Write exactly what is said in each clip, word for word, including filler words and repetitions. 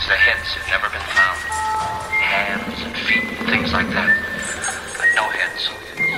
means the heads have never been found. Hands and feet and things like that. But no heads.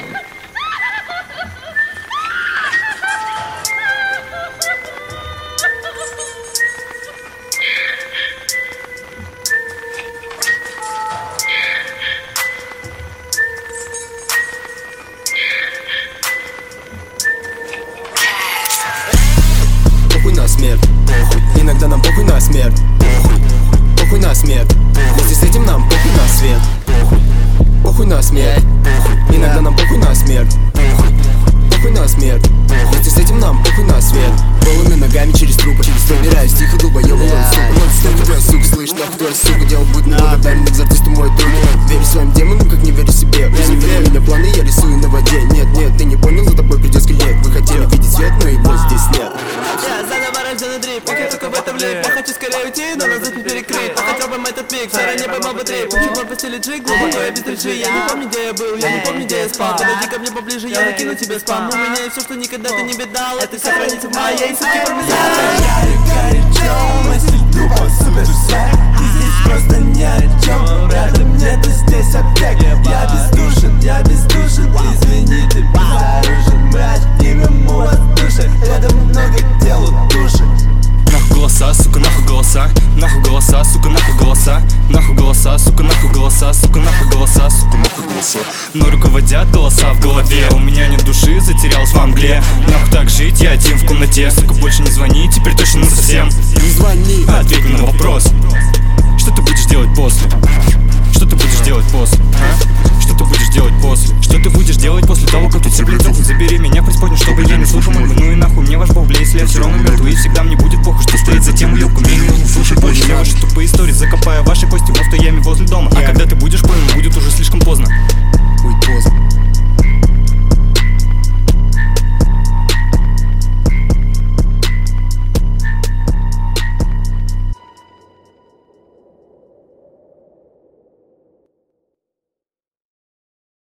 Похуй на смерть, похуй. Иногда нам похуй на смерть, похуй. Похуй на смерть, вместе с этим нам похуй на свет, похуй. Похуй на смерть, похуй. Иногда нам похуй на смерть, похуй. Похуй на смерть, вместе с этим нам похуй на свет. Голыми ногами через трубы, собираюсь тихо, долбоёбый лон, сука. Лон, сука, твоя сука, слышь, нахуй твоя сука. Дело будет неблагодарен экзорцисту мой друг. Верю своим демонам, как не верю себе. Узнали меня планы, я рисую на воде. Нет, нет, ты не понял, за тобой придет скелет. Вы хотели видеть свет, но его здесь нет. Я заново рожденный дрип, как я только в этом влип. Я хочу скорее уйти, но назад не перекрыть. Хотел бы этот пик, заранее поймал бы трип. Чуть мой постели джиг, глубоко я без речи. Я не помню, где я был, я не помню, где я спал. Подойди ко мне поближе, я накину тебе спам. У меня есть все, что никогда ты не видал. Это все хранится в моей сутке промезала. Гарри, горячо, мой стиль тупо супер свек. Ты здесь просто ни о чем. Рядом нету здесь аптек. Я бездушен, я бездушен. Извини, ты безоружен. Мрач, имя му воздушен. Рядом много делу души. Нахуй голоса, сука, нахуй голоса. Нахуй голоса, сука, нахуй голоса. Нахуй голоса, сука, нахуй голоса. Сука, нахуй голоса, сука, нахуй голоса. Но руководят голоса в голове. У меня нет души, затерялась во мгле. Нахуй так жить, я один в комнате. Сука, больше не звони, теперь точно совсем. Не звони, ответь мне на вопрос. Что ты будешь делать после? Что ты будешь делать после? А? Что ты будешь делать после? Что ты будешь делать после того, как ты терплеть? Забери меня, Господь, чтобы я не слушал мой. Ну и нахуй мне ваш бог, бля, если я все равно мертвый. И всегда мне